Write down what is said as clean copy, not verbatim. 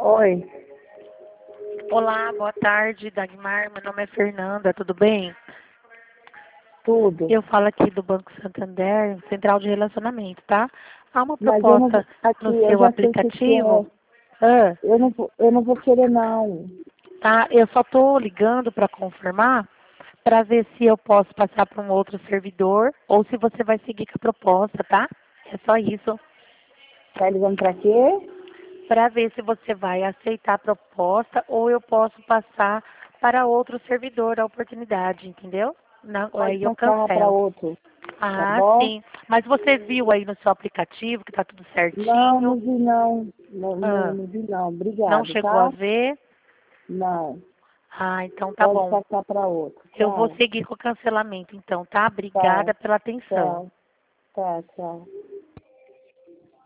Oi, Olá, boa tarde, Dagmar. Meu nome é Fernanda, tudo bem? tudo. Eu falo aqui do Banco Santander, Central de Relacionamento, tá? Há uma Mas eu não vou, proposta aqui, no eu seu já sei o que que aplicativo, é. ah, Eu não vou querer não. tá? Eu só tô ligando para confirmar, para ver se eu posso passar para um outro servidor ou se você vai seguir com a proposta, tá? É só isso. Tá ligando pra quê? Para ver se você vai aceitar a proposta ou eu posso passar para outro servidor a oportunidade, entendeu? Não, Pode aí eu passar pra cancelo. outro, tá Ah, bom? sim. Mas você viu aí no seu aplicativo que tá tudo Não, certinho? não vi não. Não, não, Ah, não vi não. não Obrigado, chegou a tá? ver? Não. Ah, então tá Pode bom. passar pra outro. Eu vou Tchau. seguir com o cancelamento então, tá? Tá, Obrigada pela atenção. tchau. Tá, tchau.